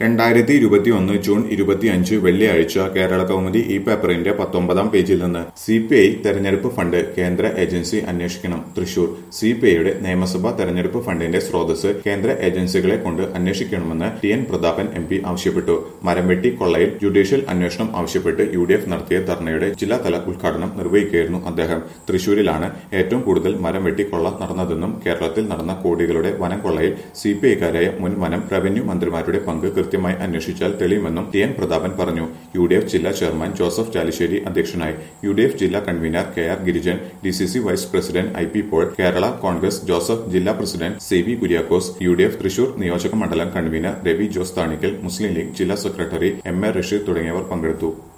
2021 June 25 വെള്ളിയാഴ്ച കേരളകൗമുദി ഈ പേപ്പറിന്റെ 19-ാം പേജിൽ നിന്ന് സിപിഐ തെരഞ്ഞെടുപ്പ് ഫണ്ട് കേന്ദ്ര ഏജൻസി അന്വേഷിക്കണം. തൃശൂർ സിപിഐയുടെ നിയമസഭാ തെരഞ്ഞെടുപ്പ് ഫണ്ടിന്റെ സ്രോതസ് കേന്ദ്ര ഏജൻസികളെ കൊണ്ട് അന്വേഷിക്കണമെന്ന് ടി.എൻ. പ്രതാപൻ എം.പി. ആവശ്യപ്പെട്ടു. മരംവെട്ടി കൊള്ളയിൽ ജുഡീഷ്യൽ അന്വേഷണം ആവശ്യപ്പെട്ട് യു.ഡി.എഫ് നടത്തിയ ധർണയുടെ ജില്ലാതല ഉദ്ഘാടനം നിർവഹിക്കുകയായിരുന്നു അദ്ദേഹം. തൃശൂരിലാണ് ഏറ്റവും കൂടുതൽ മരംവെട്ടി കൊള്ള നടന്നതെന്നും കേരളത്തിൽ നടന്ന കോടികളുടെ വനം കൊള്ളയിൽ സിപിഐക്കാരായ മുൻ വനം റവന്യൂ മന്ത്രിമാരുടെ പങ്ക് കൃത്യമായി അന്വേഷിച്ചാൽ തെളിയുമെന്നും ടി.എൻ. പ്രതാപൻ പറഞ്ഞു. യു.ഡി.എഫ് ജില്ലാ ചെയർമാൻ ജോസഫ് ചാലിശ്ശേരി അധ്യക്ഷനായി. യു.ഡി.എഫ് ജില്ലാ convener K R. Girijan, DCC vice president I P. Paul, Kerala Congress Joseph ജില്ലാ പ്രസിഡന്റ് സി.വി. കുര്യാക്കോസ്, യു.ഡി.എഫ് തൃശൂർ നിയോജക മണ്ഡലം കൺവീനർ രവി ജോസ് താണിക്കൽ, മുസ്ലിം ലീഗ് ജില്ലാ സെക്രട്ടറി എം.എ. റഷീദ് തുടങ്ങിയവർ പങ്കെടുത്തു.